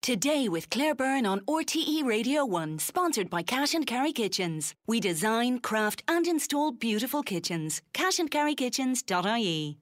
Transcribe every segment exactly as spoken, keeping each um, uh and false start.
Today with Claire Byrne on R T E Radio one, sponsored by Cash and Carry Kitchens. We design, craft and install beautiful kitchens. cash and carry kitchens dot I E.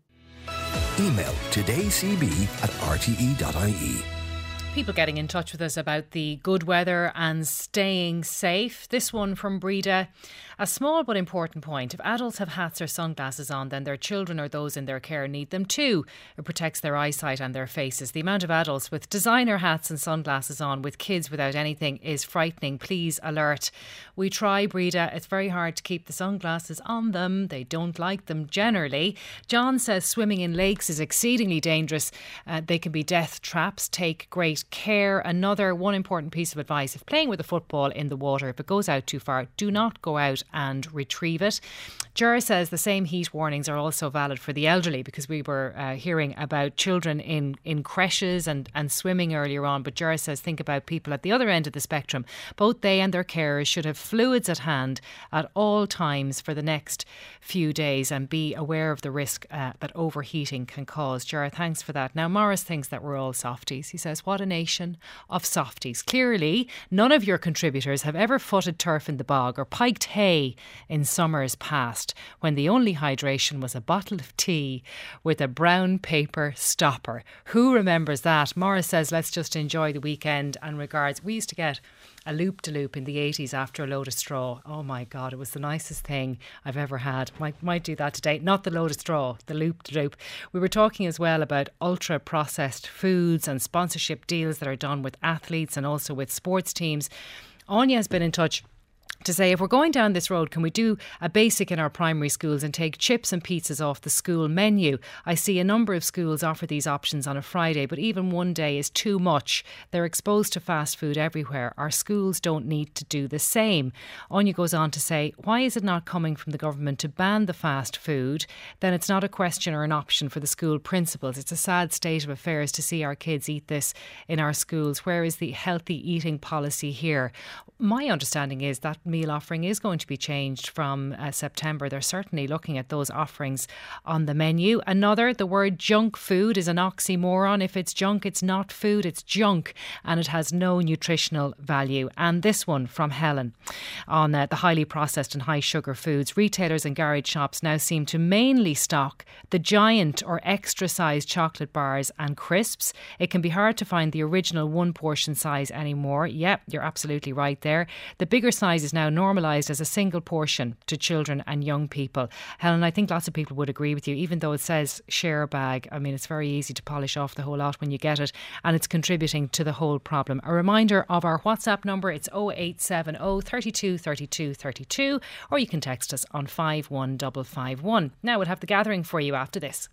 Email todaycb at r t e dot i e. People getting in touch with us about the good weather and staying safe. This one from Breda. A small but important point. If adults have hats or sunglasses on, then their children or those in their care need them too. It protects their eyesight and their faces. The amount of adults with designer hats and sunglasses on with kids without anything is frightening. Please alert. We try, Breda. It's very hard to keep the sunglasses on them. They don't like them generally. John says swimming in lakes is exceedingly dangerous. Uh, they can be death traps. Take great care. Another one important piece of advice: if playing with a football in the water, if it goes out too far, do not go out and retrieve it. Ger says the same heat warnings are also valid for the elderly, because we were uh, hearing about children in, in creches and, and swimming earlier on. But Ger says think about people at the other end of the spectrum. Both they and their carers should have fluids at hand at all times for the next few days and be aware of the risk uh, that overheating can cause. Ger, thanks for that. Now, Morris thinks that we're all softies. He says, what a nation of softies. Clearly, none of your contributors have ever footed turf in the bog or piked hay in summers past, when the only hydration was a bottle of tea with a brown paper stopper. Who remembers that? Morris says, let's just enjoy the weekend and regards. We used to get a loop-de-loop in the eighties after a load of straw. Oh my God, it was the nicest thing I've ever had. Might, might do that today. Not the load of straw, the loop-de-loop. We were talking as well about ultra-processed foods and sponsorship deals that are done with athletes and also with sports teams. Anya has been in touch to say, if we're going down this road, can we do a basic in our primary schools and take chips and pizzas off the school menu? I see a number of schools offer these options on a Friday, but even one day is too much. They're exposed to fast food everywhere. Our schools don't need to do the same. Anya goes on to say, why is it not coming from the government to ban the fast food? Then it's not a question or an option for the school principals. It's a sad state of affairs to see our kids eat this in our schools. Where is the healthy eating policy here? My understanding is that meal offering is going to be changed from uh, September. They're certainly looking at those offerings on the menu. Another, the word junk food is an oxymoron. If it's junk, it's not food, it's junk, and it has no nutritional value. And this one from Helen on uh, the highly processed and high sugar foods. Retailers and garage shops now seem to mainly stock the giant or extra size chocolate bars and crisps. It can be hard to find the original one portion size anymore. Yep, you're absolutely right there. The bigger size is now normalised as a single portion to children and young people. Helen, I think lots of people would agree with you, even though it says share a bag. I mean, it's very easy to polish off the whole lot when you get it, and it's contributing to the whole problem. A reminder of our WhatsApp number, it's oh eight seven oh, thirty-two, thirty-two, thirty-two, or you can text us on five one five five one. Now we'll have the gathering for you after this.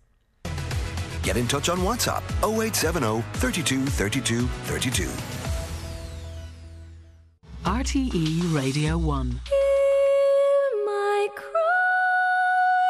Get in touch on WhatsApp oh eight seven oh, thirty-two, thirty-two, thirty-two. R T E Radio one. Hear my cry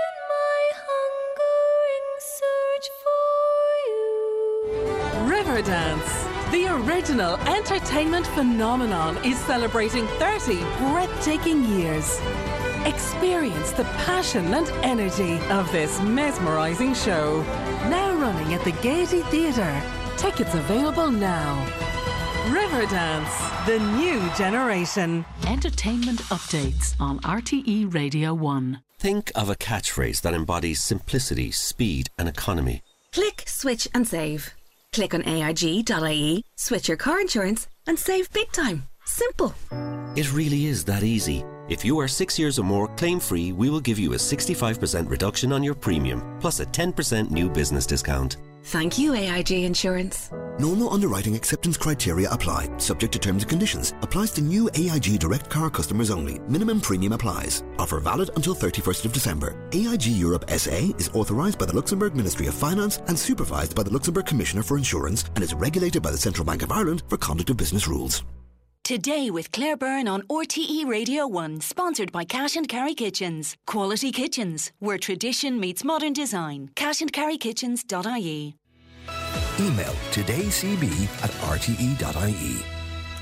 and my hungering search for you. Riverdance, the original entertainment phenomenon, is celebrating thirty breathtaking years. Experience the passion and energy of this mesmerising show. Now running at the Gaiety Theatre. Tickets available now. Riverdance, the new generation. Entertainment updates on R T E Radio one. Think of a catchphrase that embodies simplicity, speed and economy. Click, switch and save. Click on A I G dot I E, switch your car insurance and save big time. Simple. It really is that easy. If you are six years or more claim-free, we will give you a sixty-five percent reduction on your premium, plus a ten percent new business discount. Thank you, A I G Insurance. Normal underwriting acceptance criteria apply. Subject to terms and conditions. Applies to new A I G direct car customers only. Minimum premium applies. Offer valid until thirty-first of December. A I G Europe S A is authorised by the Luxembourg Ministry of Finance and supervised by the Luxembourg Commissioner for Insurance and is regulated by the Central Bank of Ireland for conduct of business rules. Today with Claire Byrne on R T E Radio one, sponsored by Cash and Carry Kitchens. Quality kitchens, where tradition meets modern design. cash and carry kitchens dot I E. Email todaycb at r t e dot i e.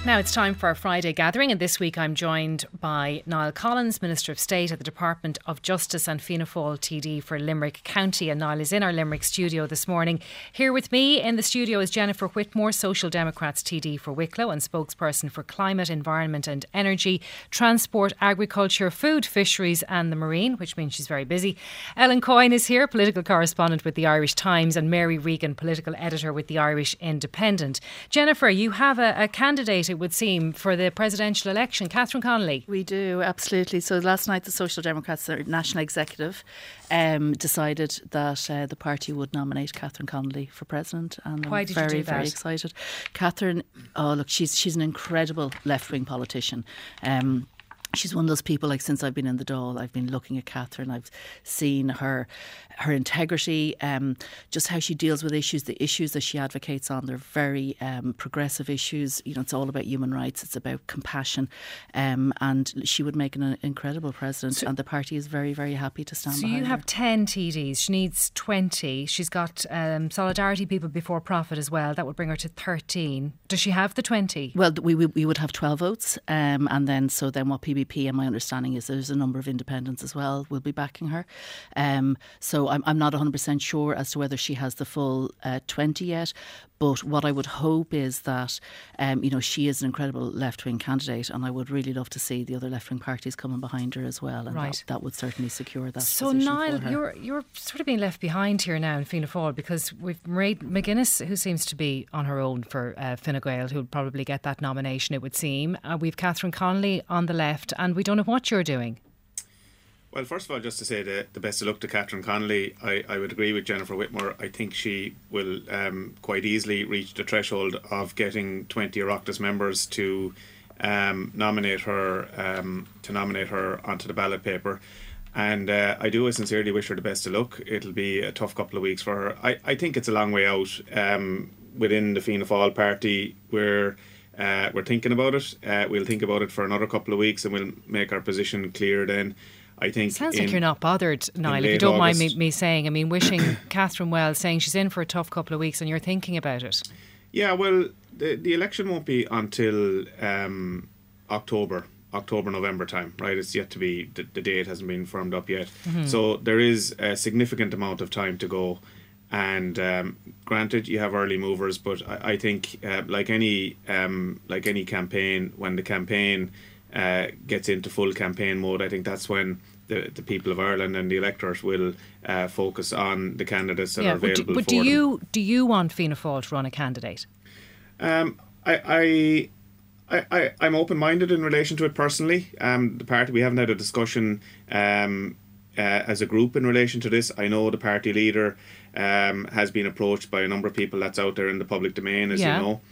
Now it's time for our Friday gathering, and this week I'm joined by Niall Collins, Minister of State at the Department of Justice, and Fianna Fáil T D for Limerick County. And Niall is in our Limerick studio this morning. Here with me in the studio is Jennifer Whitmore, Social Democrats T D for Wicklow and spokesperson for Climate, Environment and Energy, Transport, Agriculture, Food, Fisheries and the Marine, which means she's very busy. Ellen Coyne is here, political correspondent with the Irish Times, and Mary Regan, political editor with the Irish Independent. Jennifer, you have a, a candidate, it would seem, for the presidential election, Catherine Connolly. We do, absolutely. So last night the Social Democrats, their national executive, um, decided that uh, the party would nominate Catherine Connolly for president. And Why I'm did very, you do that? very excited. Catherine, oh look, she's she's an incredible left-wing politician. Um, She's one of those people, like, since I've been in the Dáil, I've been looking at Catherine. I've seen her her integrity, um, just how she deals with issues, the issues that she advocates on. They're very um, progressive issues. You know, it's all about human rights. It's about compassion. Um, and she would make an incredible president. So, and the party is very, very happy to stand so behind her. So you have ten T Ds. She needs twenty. She's got um, Solidarity People Before Profit as well. That would bring her to thirteen. Does she have the twenty? Well, we, we, we would have twelve votes. Um, and then, so then what P B P, and my understanding is there's a number of independents as well, will be backing her. Um, so I'm, I'm not one hundred percent sure as to whether she has the full uh, twenty yet. But what I would hope is that, um, you know, she is an incredible left-wing candidate, and I would really love to see the other left-wing parties coming behind her as well, and right. that, that would certainly secure that. So position Niall, for her. you're you're sort of being left behind here now in Fianna Fáil, because we've Mairead McGuinness, who seems to be on her own for uh, Fine Gael, who'll probably get that nomination, it would seem. Uh, we've Catherine Connolly on the left, and we don't know what you're doing. Well, first of all, just to say the, the best of luck to Catherine Connolly. I, I would agree with Jennifer Whitmore. I think she will um, quite easily reach the threshold of getting twenty Oireachtas members to um, nominate her um, to nominate her onto the ballot paper. And uh, I do sincerely wish her the best of luck. It'll be a tough couple of weeks for her. I, I think it's a long way out um, within the Fianna Fáil party. We're uh, we're thinking about it. Uh, we'll think about it for another couple of weeks, and we'll make our position clear then. I think sounds in, like you're not bothered, Niall, if you don't August, mind me, me saying. I mean, wishing Catherine well, saying she's in for a tough couple of weeks, and you're thinking about it. Yeah, well, the the election won't be until um, October, October, November time, right? It's yet to be, the, the date hasn't been firmed up yet. Mm-hmm. So there is a significant amount of time to go. And um, granted, you have early movers, but I, I think, uh, like any um, like any campaign, when the campaign Uh, gets into full campaign mode, I think that's when the, the people of Ireland and the electorate will uh, focus on the candidates that yeah, are available but do, but for do you, them. do you want Fianna Fáil to run a candidate? Um, I, I, I, I, I'm open-minded in relation to it personally. Um, the party, we haven't had a discussion um, uh, as a group in relation to this. I know the party leader um, has been approached by a number of people. That's out there in the public domain, as yeah. you know.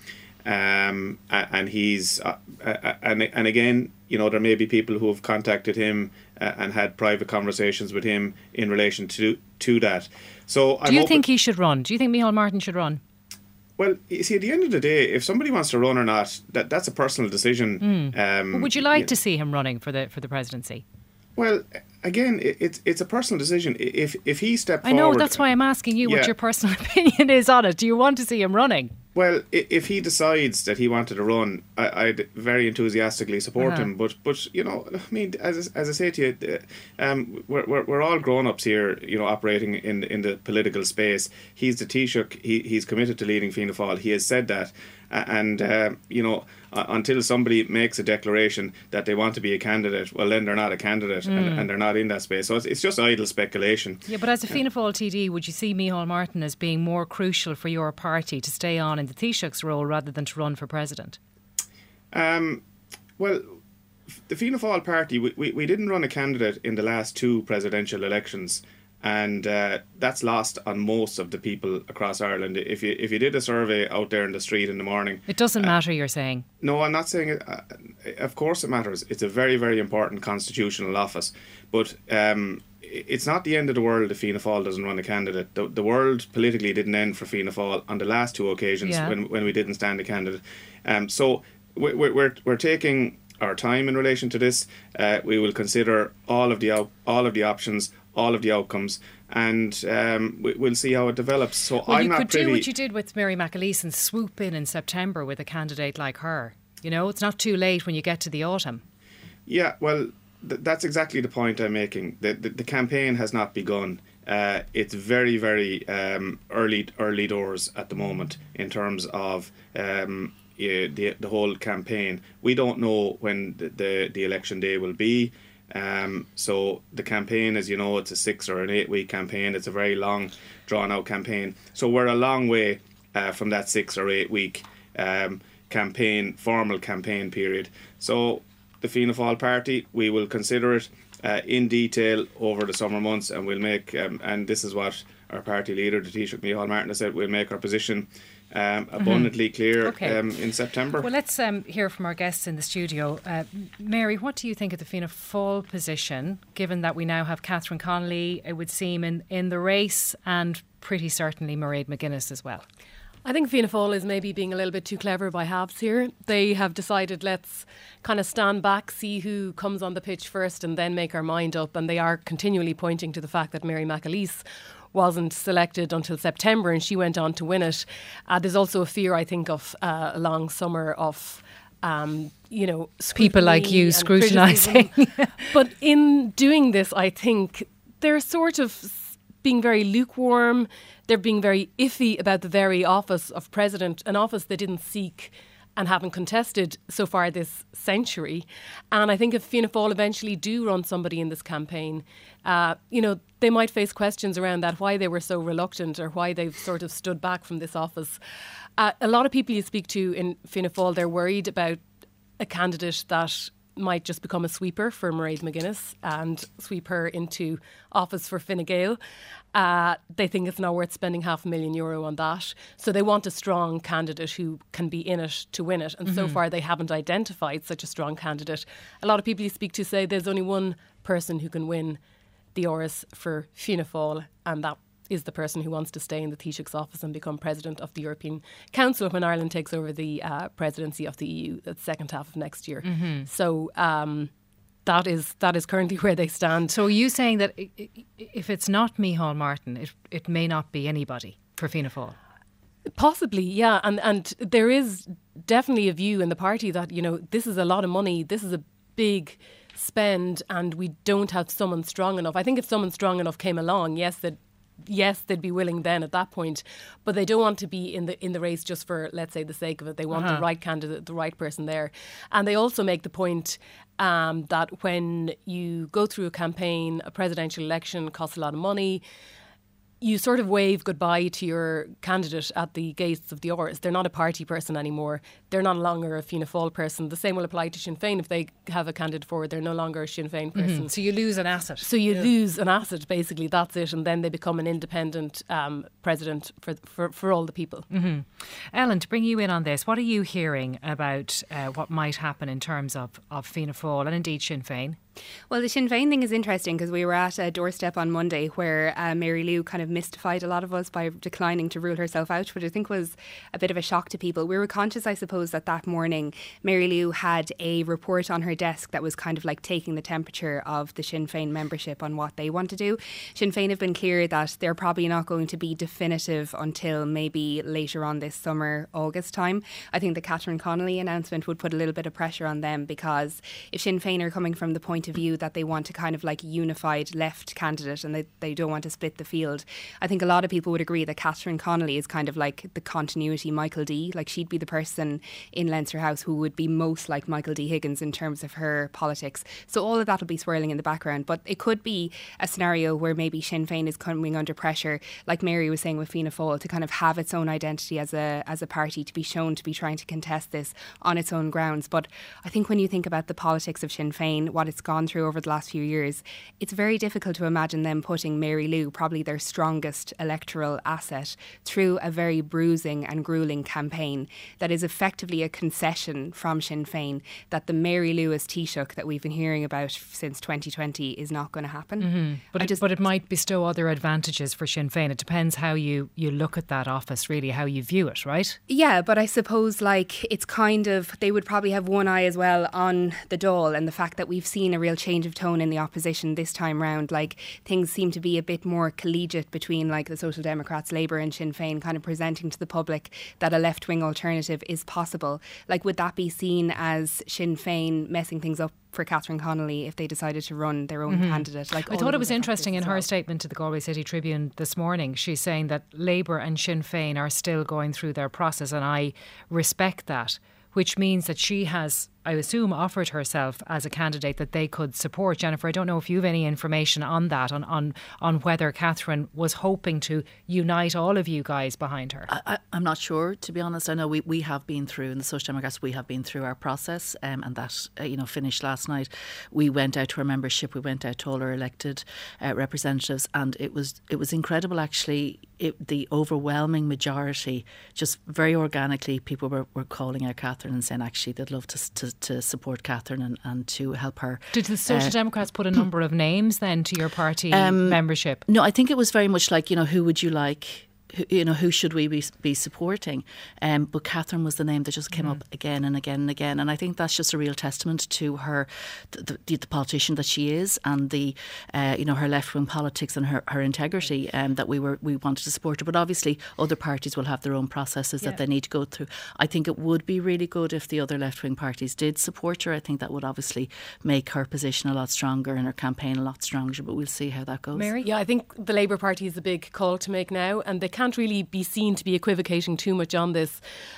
Um, and he's uh, uh, and and again, you know, there may be people who have contacted him uh, and had private conversations with him in relation to to that. So, do I'm you open- think he should run? Do you think Micheál Martin should run? Well, you see, at the end of the day, if somebody wants to run or not, that that's a personal decision. Mm. Um, but would you like you to know, see him running for the for the presidency? Well, again, it, it's it's a personal decision. If if he stepped I forward, know, that's why I'm asking you yeah. what your personal opinion is on it. Do you want to see him running? Well, if he decides that he wanted to run, I, I'd very enthusiastically support uh-huh. him. But, but you know, I mean, as as I say to you, um, we're we're, we're all grown ups here, you know, operating in in the political space. He's the Taoiseach. He he's committed to leading Fianna Fáil. He has said that, and uh, you know, uh, until somebody makes a declaration that they want to be a candidate, well, then they're not a candidate, mm. and, and they're not in that space. So it's, it's just idle speculation. Yeah, but as a Fianna Fáil T D, would you see Micheál Martin as being more crucial for your party to stay on in the Taoiseach's role rather than to run for president? Um, well, the Fianna Fáil party, we, we, we didn't run a candidate in the last two presidential elections, and uh, that's lost on most of the people across Ireland. If you if you did a survey out there in the street in the morning, it doesn't uh, matter, you're saying? No, I'm not saying it. Uh, of course it matters. It's a very, very important constitutional office, but um, it's not the end of the world if Fianna Fáil doesn't run a candidate. The, the world politically didn't end for Fianna Fáil on the last two occasions yeah. when when we didn't stand a candidate. Um, so we're we're we're taking our time in relation to this. Uh, we will consider all of the op- all of the options, all of the outcomes, and um, we, we'll see how it develops. So well, I'm you not could privy. do what you did with Mary McAleese and swoop in in September with a candidate like her. You know, it's not too late when you get to the autumn. Yeah, well, th- that's exactly the point I'm making. The, the, the campaign has not begun. Uh, it's very, very um, early early doors at the moment in terms of um, yeah, the the whole campaign. We don't know when the, the, the election day will be. Um, so the campaign, as you know, it's a six or an eight week campaign. It's a very long, drawn out campaign. So we're a long way uh, from that six or eight week um, campaign, formal campaign period. So the Fianna Fáil party, we will consider it uh, in detail over the summer months, and we'll make, um, and this is what our party leader, the Taoiseach Micheál Martin, has said, we'll make our position Um, abundantly mm-hmm. clear okay. um, in September. Well, let's um, hear from our guests in the studio. Uh, Mary, what do you think of the Fianna Fáil position, given that we now have Catherine Connolly, it would seem, in, in the race, and pretty certainly Mairead McGuinness as well? I think Fianna Fáil is maybe being a little bit too clever by halves here. They have decided, let's kind of stand back, see who comes on the pitch first and then make our mind up. And they are continually pointing to the fact that Mary McAleese wasn't selected until September and she went on to win it. Uh, there's also a fear, I think, of uh, a long summer of, um, you know, people like you scrutinising. But in doing this, I think they're sort of being very lukewarm. They're being very iffy about the very office of president, an office they didn't seek and haven't contested so far this century. And I think if Fianna Fáil eventually do run somebody in this campaign, uh, you know, they might face questions around that, why they were so reluctant or why they've sort of stood back from this office. Uh, a lot of people you speak to in Fianna Fáil, they're worried about a candidate that might just become a sweeper for Mairead McGuinness and sweep her into office for Fine Gael. Uh, they think it's not worth spending half a million euro on that. So they want a strong candidate who can be in it to win it. And mm-hmm. so far they haven't identified such a strong candidate. A lot of people you speak to say there's only one person who can win the Áras for Fianna Fáil, and that is the person who wants to stay in the Taoiseach's office and become president of the European Council when Ireland takes over the uh, presidency of the E U the second half of next year. Mm-hmm. So um, that is that is currently where they stand. So are you saying that if it's not Micheál Martin, it, it may not be anybody for Fianna Fáil? Possibly, yeah. And, and there is definitely a view in the party that, you know, this is a lot of money, this is a big spend, and we don't have someone strong enough. I think if someone strong enough came along, yes, that yes, they'd be willing then at that point, but they don't want to be in the in the race just for, let's say, the sake of it. They want uh-huh. the right candidate, the right person there. And they also make the point um, that when you go through a campaign, a presidential election costs a lot of money. You sort of wave goodbye to your candidate at the gates of the Áras. They're not a party person anymore. They're no longer a Fianna Fáil person. The same will apply to Sinn Féin. If they have a candidate forward, they're no longer a Sinn Féin person. Mm-hmm. So you lose an asset. So you yeah. lose an asset, basically. That's it. And then they become an independent um, president for, for for all the people. Mm-hmm. Ellen, to bring you in on this, what are you hearing about uh, what might happen in terms of, of Fianna Fáil and indeed Sinn Féin? Well, the Sinn Féin thing is interesting because we were at a doorstep on Monday where uh, Mary Lou kind of mystified a lot of us by declining to rule herself out, which I think was a bit of a shock to people. We were conscious, I suppose, that that morning Mary Lou had a report on her desk that was kind of like taking the temperature of the Sinn Féin membership on what they want to do. Sinn Féin have been clear that they're probably not going to be definitive until maybe later on this summer, August time. I think the Catherine Connolly announcement would put a little bit of pressure on them, because if Sinn Féin are coming from the point of view that they want to kind of like unified left candidate and they, they don't want to split the field, I think a lot of people would agree that Catherine Connolly is kind of like the continuity Michael D. Like, she'd be the person in Leinster House who would be most like Michael D. Higgins in terms of her politics. So all of that will be swirling in the background, but it could be a scenario where maybe Sinn Féin is coming under pressure, like Mary was saying with Fianna Fáil, to kind of have its own identity as a as a party, to be shown to be trying to contest this on its own grounds. But I think when you think about the politics of Sinn Féin, what it's gone through over the last few years, it's very difficult to imagine them putting Mary Lou, probably their strongest electoral asset, through a very bruising and gruelling campaign that is effectively a concession from Sinn Féin that the Mary Lou as Taoiseach that we've been hearing about since twenty twenty is not going to happen. Mm-hmm. But, I it, just, but it might bestow other advantages for Sinn Féin. It depends how you, you look at that office, really, how you view it, right? Yeah, but I suppose like it's kind of, they would probably have one eye as well on the Dáil and the fact that we've seen a real change of tone in the opposition this time round. Like, things seem to be a bit more collegiate between like the Social Democrats, Labour and Sinn Féin, kind of presenting to the public that a left-wing alternative is possible. Like, would that be seen as Sinn Féin messing things up for Catherine Connolly if they decided to run their own mm-hmm. candidate? Like, I thought it was interesting in her well. statement to the Galway City Tribune this morning. She's saying that Labour and Sinn Féin are still going through their process, and I respect that, which means that she has, I assume, offered herself as a candidate that they could support. Jennifer, I don't know if you have any information on that, on, on, on whether Catherine was hoping to unite all of you guys behind her. I, I'm not sure, to be honest. I know we, we have been through, in the Social Democrats, we have been through our process, um, and that uh, you know finished last night. We went out to our membership, we went out to all our elected uh, representatives, and it was it was incredible, actually. It, the overwhelming majority, just very organically, people were, were calling out Catherine and saying actually they'd love to, to, to support Catherine and, and to help her. Did the Social uh, Democrats put a number of names then to your party um, membership? No, I think it was very much like, you know, who would you like? Who, you know, who should we be, be supporting? Um, but Catherine was the name that just came mm. up again and again and again. And I think that's just a real testament to her, the, the, the politician that she is, and the, uh, you know, her left-wing politics and her, her integrity, um, that we were we wanted to support her. But obviously other parties will have their own processes yeah. that they need to go through. I think it would be really good if the other left-wing parties did support her. I think that would obviously make her position a lot stronger and her campaign a lot stronger. But we'll see how that goes. Mary? Yeah, I think the Labour Party is a big call to make now, and they can't really be seen to be equivocating too much on this.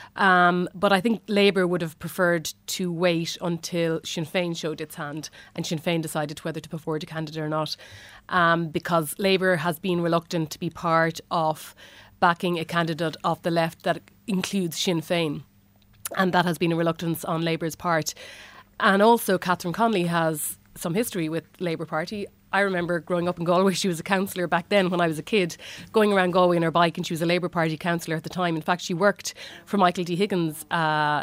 Um, but I think Labour would have preferred to wait until Sinn Féin showed its hand and Sinn Féin decided whether to put forward a candidate or not, um, because Labour has been reluctant to be part of backing a candidate of the left that includes Sinn Féin, and that has been a reluctance on Labour's part. And also Catherine Connolly has some history with Labour Party. I remember growing up in Galway, she was a councillor back then when I was a kid, going around Galway on her bike, and she was a Labour Party councillor at the time. In fact, she worked for Michael D. Higgins uh,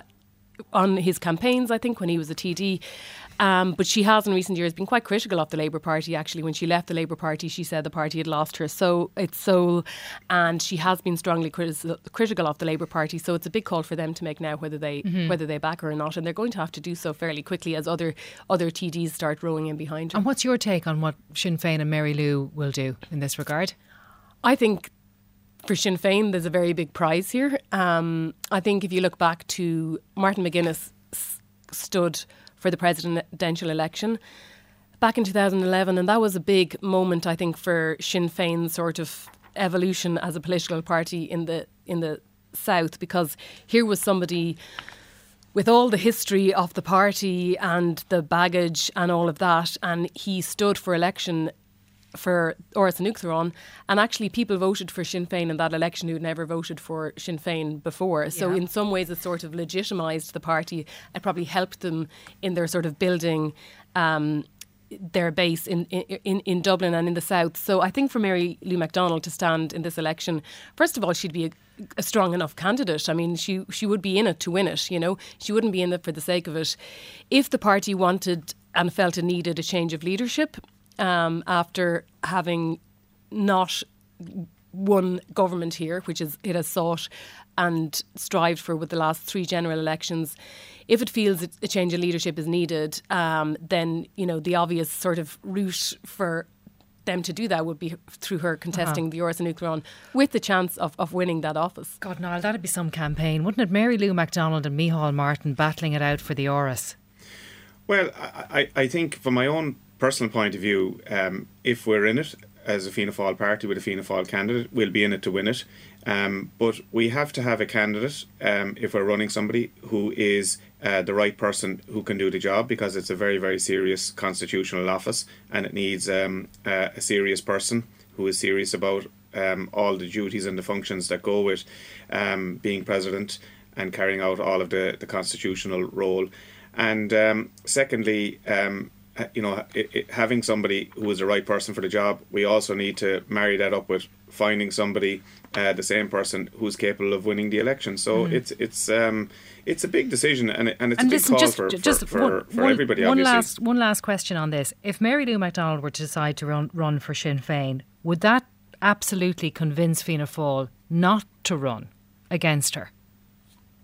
on his campaigns, I think, when he was a T D. Um, but she has in recent years been quite critical of the Labour Party. Actually, when she left the Labour Party, she said the party had lost her soul, its soul, and she has been strongly criti- critical of the Labour Party. So it's a big call for them to make now whether they mm-hmm. whether they back her or not, and they're going to have to do so fairly quickly as other other T Ds start rowing in behind her. And what's your take on what Sinn Féin and Mary Lou will do in this regard? I think for Sinn Féin, there's a very big prize here. Um, I think if you look back to Martin McGuinness s- stood for the presidential election back in two thousand eleven, and that was a big moment, I think, for Sinn Féin's sort of evolution as a political party in the in the South, because here was somebody with all the history of the party and the baggage and all of that, and he stood for election for Áras an Uachtaráin, and actually people voted for Sinn Féin in that election who had never voted for Sinn Féin before. So yeah. in some ways it sort of legitimised the party. It probably helped them in their sort of building um, their base in, in, in Dublin and in the South. So I think for Mary Lou McDonald to stand in this election, first of all, she'd be a, a strong enough candidate. I mean, she, she would be in it to win it, you know. She wouldn't be in it for the sake of it. If the party wanted and felt it needed a change of leadership, Um, after having not won government here, which is it has sought and strived for with the last three general elections, if it feels a change of leadership is needed, um, then you know the obvious sort of route for them to do that would be through her contesting uh-huh. the Áras an Uachtaráin with the chance of, of winning that office. God, Niall, that'd be some campaign, wouldn't it? Mary Lou McDonald and Micheál Martin battling it out for the Áras. Well, I, I think from my own personal point of view, um, if we're in it as a Fianna Fáil party with a Fianna Fáil candidate, we'll be in it to win it. Um, but we have to have a candidate, um, if we're running somebody, who is uh, the right person who can do the job, because it's a very, very serious constitutional office, and it needs um, uh, a serious person who is serious about um, all the duties and the functions that go with um, being president and carrying out all of the, the constitutional role. And um, secondly, um, you know, it, it, having somebody who is the right person for the job, we also need to marry that up with finding somebody, uh, the same person who's capable of winning the election. So mm. it's it's um, it's a big decision, and it, and it's and a big listen, call just, for, just for, for, one, for one, everybody. One obviously. last one last question on this: if Mary Lou McDonald were to decide to run run for Sinn Féin, would that absolutely convince Fianna Fáil not to run against her?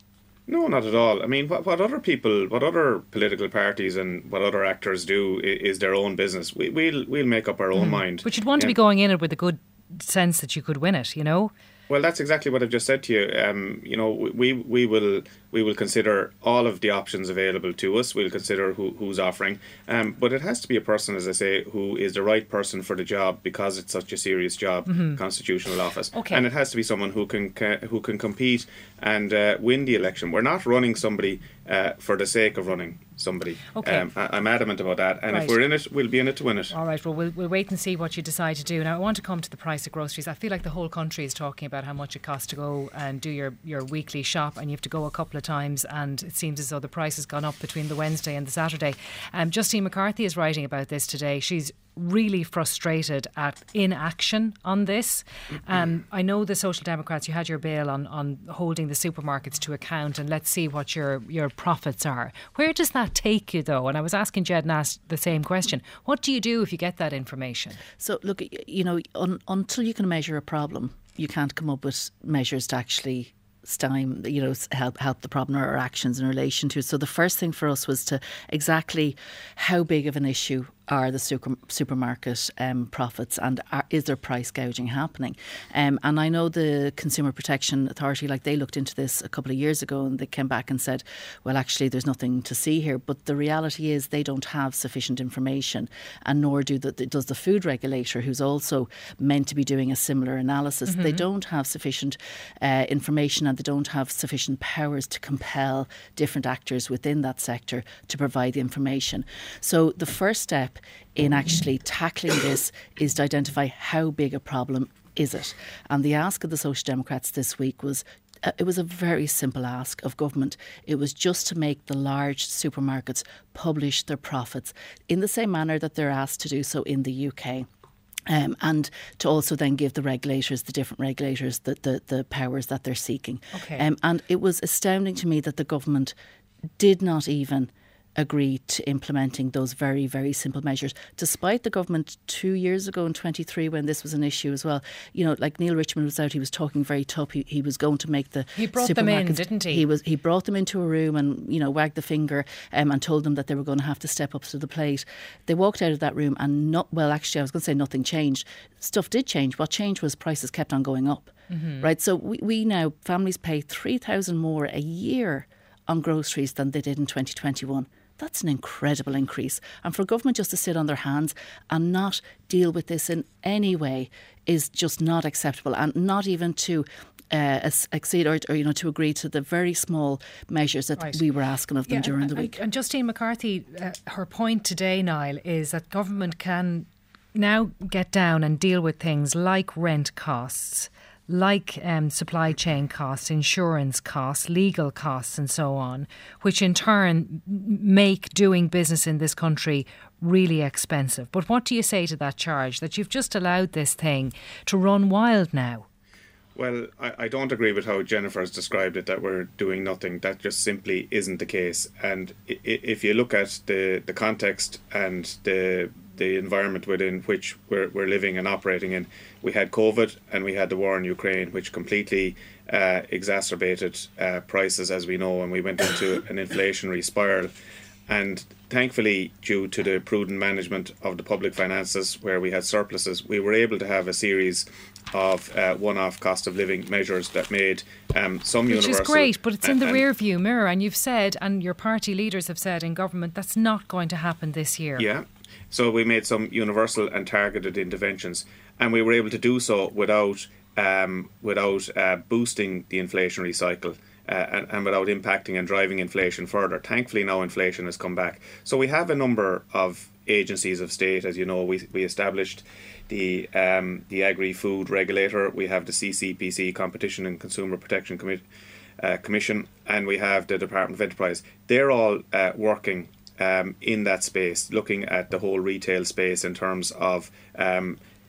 No, not at all. I mean, what, what other people, what other political parties and what other actors do is, is their own business. We, we'll we'll make up our own mm. mind. But you'd want yeah. to be going in it with a good sense that you could win it, you know? Well, that's exactly what I've just said to you. Um, you know, we we will we will consider all of the options available to us. We'll consider who, who's offering. Um, but it has to be a person, as I say, who is the right person for the job because it's such a serious job, mm-hmm. constitutional office. Okay. And it has to be someone who can who can compete and uh, win the election. We're not running somebody uh, for the sake of running somebody. Okay. Um, I, I'm adamant about that. And right. if we're in it, we'll be in it to win it. All right. Well, well, we'll wait and see what you decide to do. Now, I want to come to the price of groceries. I feel like the whole country is talking about how much it costs to go and do your, your weekly shop, and you have to go a couple of times, and it seems as though the price has gone up between the Wednesday and the Saturday. Um, Justine McCarthy is writing about this today. She's really frustrated at inaction on this. Um, I know the Social Democrats, you had your bill on, on holding the supermarkets to account and let's see what your, your profits are. Where does that take you though? And I was asking Jed Nass the same question. What do you do if you get that information? So look, you know, un, until you can measure a problem, you can't come up with measures to actually stymie, you know, help help the problem or actions in relation to it. So the first thing for us was to exactly how big of an issue are the super, supermarket um, profits, and are, is there price gouging happening? Um, and I know the Consumer Protection Authority, like they looked into this a couple of years ago and they came back and said, well, actually there's nothing to see here. But the reality is they don't have sufficient information, and nor do the, does the food regulator, who's also meant to be doing a similar analysis. Mm-hmm. They don't have sufficient uh, information, and they don't have sufficient powers to compel different actors within that sector to provide the information. So the first step in actually tackling this is to identify how big a problem is it. And the ask of the Social Democrats this week was, uh, it was a very simple ask of government. It was just to make the large supermarkets publish their profits in the same manner that they're asked to do so in the U K. Um, and to also then give the regulators, the different regulators, the, the, the powers that they're seeking. Okay. Um, and it was astounding to me that the government did not even agree to implementing those very, very simple measures, despite the government two years ago in twenty-three when this was an issue as well. You know, like Neil Richmond was out, he was talking very tough. He, he was going to make the He brought them in, didn't he? He was. He brought them into a room and, you know, wagged the finger um, and told them that they were going to have to step up to the plate. They walked out of that room and not, well, actually, I was going to say nothing changed. Stuff did change. What changed was prices kept on going up. Mm-hmm. Right. So we, we now, families pay three thousand more a year on groceries than they did in twenty twenty-one. That's an incredible increase. And for government just to sit on their hands and not deal with this in any way is just not acceptable, and not even to uh, accede or, or, you know, to agree to the very small measures that right. we were asking of them yeah, during and, the week. And, and Justine McCarthy, uh, her point today, Niall, is that government can now get down and deal with things like rent costs, like um, supply chain costs, insurance costs, legal costs and so on, which in turn make doing business in this country really expensive. But what do you say to that charge, that you've just allowed this thing to run wild now? Well, I, I don't agree with how Jennifer has described it, that we're doing nothing. That just simply isn't the case. And if you look at the, the context and the the environment within which we're, we're living and operating in, we had COVID and we had the war in Ukraine, which completely uh, exacerbated uh, prices, as we know, and we went into an inflationary spiral. And thankfully, due to the prudent management of the public finances, where we had surpluses, we were able to have a series of uh, one-off cost of living measures that made um, some Which universal... Which is great, but it's in the and, rear view mirror, and you've said, and your party leaders have said in government, that's not going to happen this year. Yeah. So we made some universal and targeted interventions, and we were able to do so without um, without uh, boosting the inflationary cycle uh, and, and without impacting and driving inflation further. Thankfully, now inflation has come back. So we have a number of agencies of state. As you know, we we established the um, the Agri-Food Regulator. We have the C C P C, Competition and Consumer Protection Commi- uh, Commission, and we have the Department of Enterprise. They're all uh, working Um, in that space, looking at the whole retail space in terms of um,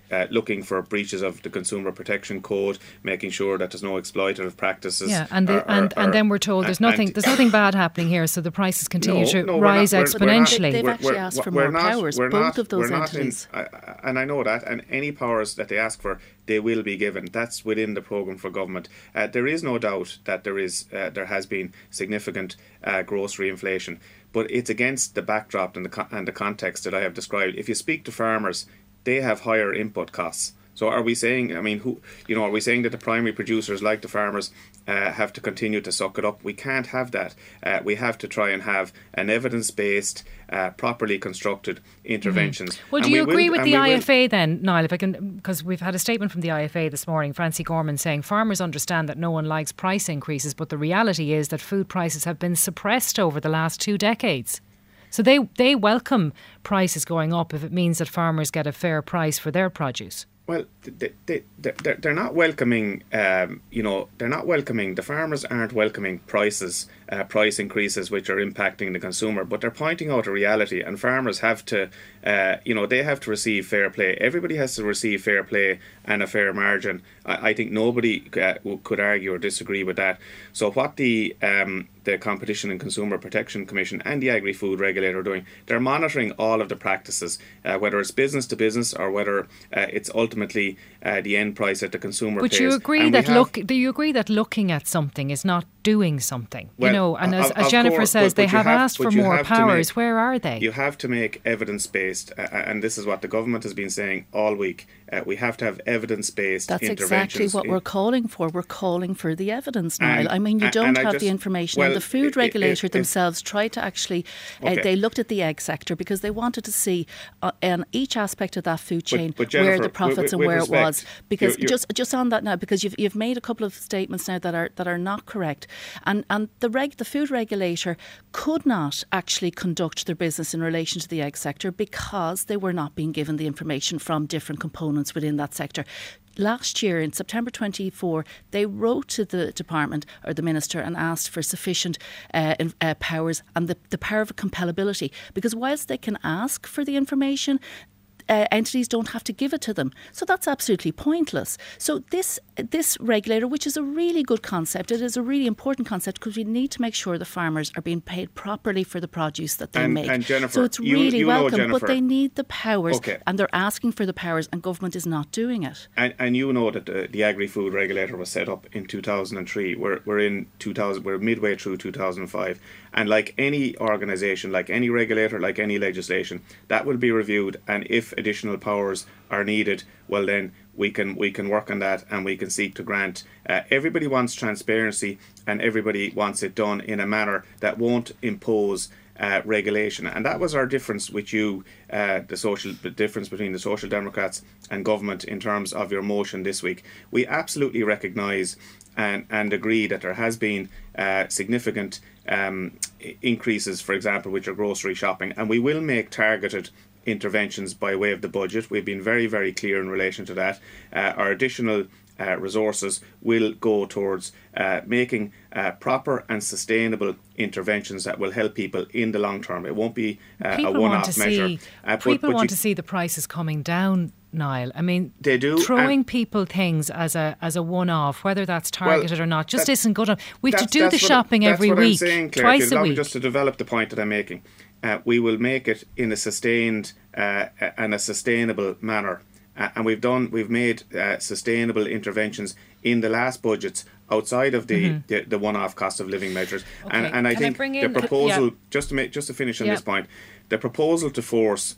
uh, looking for breaches of the Consumer Protection Code, making sure that there's no exploitative practices. Yeah, and the, or, or, and, and or, then we're told there's nothing there's nothing bad happening here, so the prices continue no, to no, rise not, exponentially. They, they've we're, actually we're, asked for we're more not, powers, we're both not, of those we're entities. Not in, uh, and I know that, and any powers that they ask for, they will be given. That's within the programme for government. Uh, there is no doubt that there is uh, there has been significant uh, grocery inflation, but it's against the backdrop and the co- and the context that I have described. If you speak to farmers, they have higher input costs. So are we saying, I mean, who, you know, are we saying that the primary producers, like the farmers, uh, have to continue to suck it up? We can't have that. Uh, we have to try and have an evidence-based, uh, properly constructed interventions. Mm-hmm. Well, do and you we agree will, with the I F A will, then, Niall, if I can, because we've had a statement from the I F A this morning, Francie Gorman, saying farmers understand that no one likes price increases, but the reality is that food prices have been suppressed over the last two decades. So they, they welcome prices going up if it means that farmers get a fair price for their produce. Well, they, they, they're, they're not welcoming, um, you know, they're not welcoming, the farmers aren't welcoming prices, uh, price increases which are impacting the consumer, but they're pointing out a reality, and farmers have to, uh, you know, they have to receive fair play. Everybody has to receive fair play and a fair margin. I, I think nobody uh, could argue or disagree with that. So what the um, the Competition and Consumer Protection Commission and the Agri-Food Regulator are doing, they're monitoring all of the practices, uh, whether it's business to business or whether uh, it's ultimately uh, the end price that the consumer But pays. you agree And that have, look? Do you agree that looking at something is not doing something? Well, you know, and as, of, as of Jennifer course, says, but, they but have, have asked for but you more have to powers. make- Where are they? You have to make evidence-based, uh, and this is what the government has been saying all week. Uh, we have to have evidence-based That's interventions. exactly what in- we're calling for. We're calling for the evidence, And- Niall. I mean, you and- don't and I have just- the information. well, and the food i- i- regulator if- themselves tried to actually, uh, Okay. they looked at the egg sector because they wanted to see uh, in each aspect of that food chain but where Jennifer, the profits with- and with where it respect, was. Because you're- you're- just just on that now, because you've you've made a couple of statements now that are that are not correct, and and the reg the food regulator could not actually conduct their business in relation to the egg sector because they were not being given the information from different components within that sector. Last year, in September twenty-four, they wrote to the department or the minister and asked for sufficient uh, in, uh, powers and the, the power of compellability. Because whilst they can ask for the information, Uh, entities don't have to give it to them. So that's absolutely pointless. So this this regulator, which is a really good concept, it is a really important concept because we need to make sure the farmers are being paid properly for the produce that they And- make. and Jennifer, so it's you- really you know, welcome, Jennifer- but they need the powers Okay. and they're asking for the powers and government is not doing it. And, and you know that the, the Agri-Food Regulator was set up in two thousand three. We're we're in two thousand. We're midway through two thousand five. And like any organisation, like any regulator, like any legislation, that will be reviewed. And if additional powers are needed, well then we can we can work on that and we can seek to grant. Uh, everybody wants transparency and everybody wants it done in a manner that won't impose Uh, regulation, and that was our difference with you, uh, the social the difference between the Social Democrats and government in terms of your motion this week. We absolutely recognise and and agree that there has been uh, significant um, increases, for example, with your grocery shopping, and we will make targeted interventions by way of the budget. We've been very very clear in relation to that. Uh, our additional Uh, resources will go towards uh, making uh, proper and sustainable interventions that will help people in the long term. It won't be uh, a People one-off want to measure. see. Uh, but- people but want you- to see the prices coming down, Niall. I mean, They do, throwing and- people things as a as a one-off, whether that's targeted Well, or not, just that- isn't good enough. We have to That's- do the that's what- shopping that's every what week, I'm saying, Claire. twice If you'd a allow me week. just to develop the point that I'm making, uh, we will make it in a sustained uh, and a sustainable manner. Uh, and we've done, we've made uh, sustainable interventions in the last budgets outside of the, Mhm. the, the one-off cost of living measures. Okay, And, and I can I think bring the in- proposal, yeah. just to make, just to finish on Yeah. this point, the proposal to force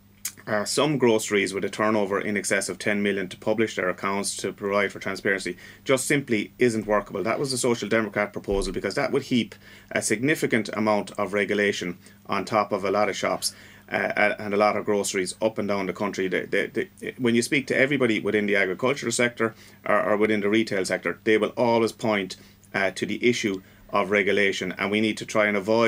Uh, some groceries with a turnover in excess of ten million to publish their accounts to provide for transparency just simply isn't workable. That was the Social Democrat proposal because that would heap a significant amount of regulation on top of a lot of shops uh, and a lot of groceries up and down the country. They, they, they, when you speak to everybody within the agricultural sector or, or within the retail sector, they will always point uh, to the issue of regulation, and we need to try and avoid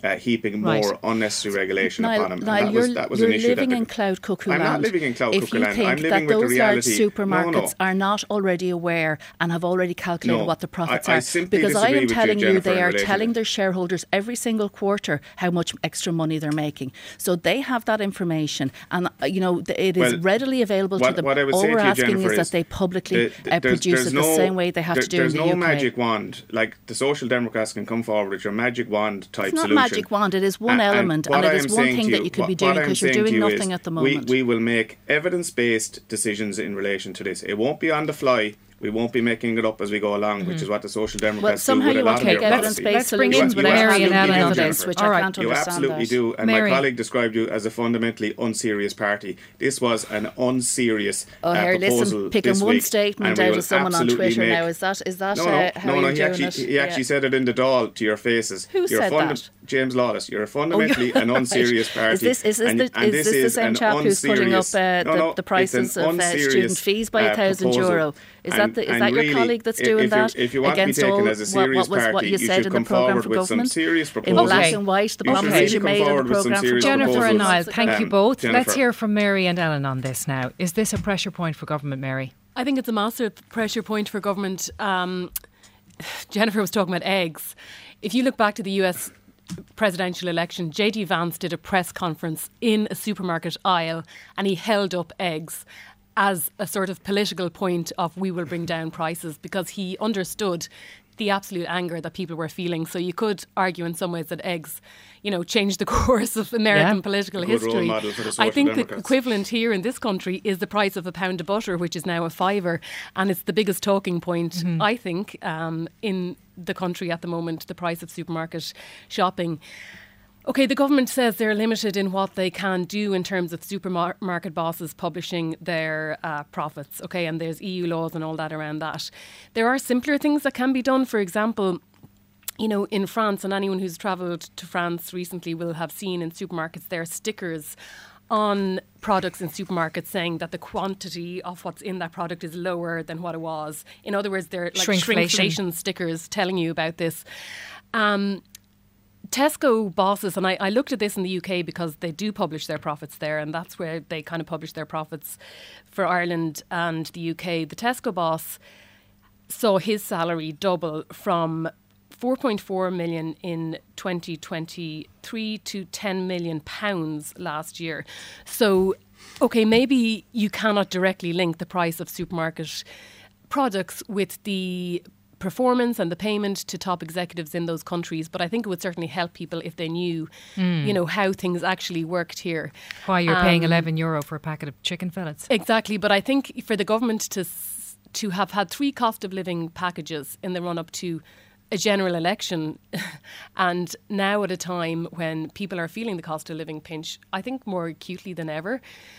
uh, heaping more Right. unnecessary regulation Niall, upon them. And Niall, that was, you're, that was you're an issue living that in Cloud Cuckoo I'm land. not living in Cloud if Cuckoo you land. think I'm that living with the those reality. large supermarkets No, no. are not already aware and have already calculated No, what the profits I- I are, simply because I disagree am with you, telling you, Jennifer, they in are relation telling to- their shareholders every single quarter how much extra money they're making. So they have that information, and uh, you know th- it is Well, readily available what, to them. what I would All say we're to you, asking Jennifer, is that they publicly the- the- uh, there's- produce there's it no, the same way they have there, to do There's in the no U K. magic wand. Like the Social Democrats can come forward with your magic wand type It's not solution. magic wand. It is one And- and element, what and it I is am one saying thing to that you- you could be what- doing what I'm because you're saying to doing you nothing is at the moment. We, we will make evidence-based decisions in relation to this. It won't be on the fly. We won't be making it up as we go along, Mm-hmm. which is what the Social Democrats Well, somehow do with you a want lot to of make their evidence-based policy. Let's bring in solutions without Mary having and Ellen evidence, into this, this. which All I right. can't You understand absolutely that. do. And Mary. my colleague described you as a fundamentally unserious party. This was an unserious Oh, uh, here, proposal listen, picking this one week, statement and we out will of someone on absolutely Twitter make- now. Is that is that No, no, uh, how no, you're no. He doing actually, it? he actually Yeah. said it in the Dáil to your faces. Who You're said that? James Lawless. You're Oh, fundamentally you're an unserious right. party. Is this is this, and, the, and is this this the is same an chap who's putting up unserious- uh, no, the, no, the it's prices an of uh, unserious, student fees by a uh, thousand proposal. euro? Is And- that the, is and that your really, colleague that's if- doing if you- that if you want to be against taken all as a what, serious what was party, what you you said should in the come programme forward for with some government serious in proposals. black Okay. and white? The You should promises really you come made in the forward with some programme for serious government. Jennifer and proposals. Niall, thank you Um, both. Jennifer. Let's hear from Mary and Ellen on this now. Is this a pressure point for government, Mary? I think it's a massive pressure point for government. Um, Jennifer was talking about eggs. If you look back to the U S presidential election, J D Vance did a press conference in a supermarket aisle and he held up eggs as a sort of political point of we will bring down prices, because he understood the absolute anger that people were feeling. So you could argue in some ways that eggs, you know, changed the course of American Yeah. political A good role history. model for the I Social think the Democrats. equivalent here in this country is the price of a pound of butter, which is now a fiver, and it's the biggest talking point, I think, um, in the country at the moment, the price of supermarket shopping. Okay, the government says they're limited in what they can do in terms of supermarket bosses publishing their uh, profits. Okay, and there's E U laws and all that around that. There are simpler things that can be done. For example, you know, in France, and anyone who's travelled to France recently will have seen in supermarkets there are stickers on products in supermarkets saying that the quantity of what's in that product is lower than what it was. In other words, they're like Shrinkflation. shrinkflation stickers telling you about this. Um, Tesco bosses, and I, I looked at this in the U K because they do publish their profits there, and that's where they kind of publish their profits for Ireland and the U K. The Tesco boss saw his salary double from four point four million in twenty twenty-three to ten million pounds last year. So, okay, maybe you cannot directly link the price of supermarket products with the performance and the payment to top executives in those countries, but I think it would certainly help people if they knew, you know, how things actually worked here. Why you're paying Um, eleven euro for a packet of chicken fillets? Exactly, but I think for the government to s- to have had three cost of living packages in the run up to a general election, and now at a time when people are feeling the cost of living pinch, I think more acutely than ever,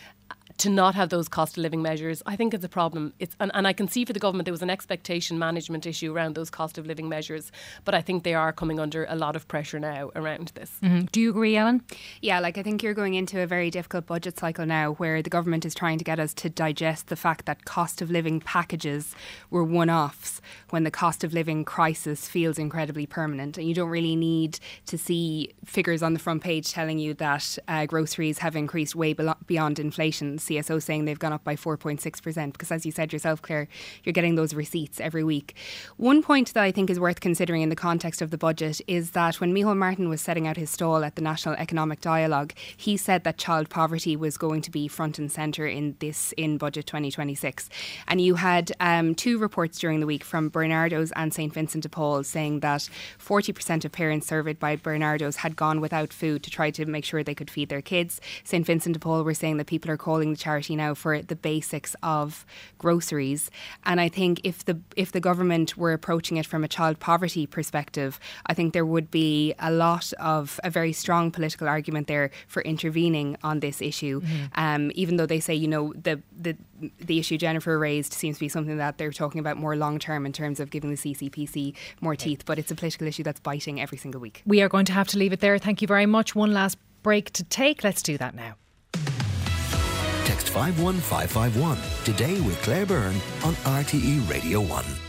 to not have those cost of living measures, I think it's a problem. It's and, and I can see for the government there was an expectation management issue around those cost of living measures, but I think they are coming under a lot of pressure now around this. Mhm. Do you agree, Ellen? Yeah, like I think you're going into a very difficult budget cycle now where the government is trying to get us to digest the fact that cost of living packages were one-offs when the cost of living crisis feels incredibly permanent. And you don't really need to see figures on the front page telling you that uh, groceries have increased way belo- beyond inflation. C S O saying they've gone up by four point six percent because, as you said yourself, Claire, you're getting those receipts every week. One point that I think is worth considering in the context of the budget is that when Micheál Martin was setting out his stall at the National Economic Dialogue, he said that child poverty was going to be front and centre in this in Budget twenty twenty-six. And you had um, two reports during the week from Bernardo's and Saint Vincent de Paul saying that forty percent of parents surveyed by Bernardo's had gone without food to try to make sure they could feed their kids. Saint Vincent de Paul were saying that people are calling the charity now for the basics of groceries. And I think if the if the government were approaching it from a child poverty perspective, I think there would be a lot of a very strong political argument there for intervening on this issue. Mm-hmm. Um, even though they say, you know, the the the issue Jennifer raised seems to be something that they're talking about more long term in terms of giving the C C P C more teeth, but it's a political issue that's biting every single week. We are going to have to leave it there. Thank you very much. One last break to take. Let's do that now. Text five one five five one today with Claire Byrne on R T E Radio one.